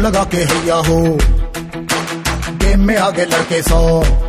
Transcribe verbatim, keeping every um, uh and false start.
लगा के हैया हो, गेम में आगे लड़के सौ।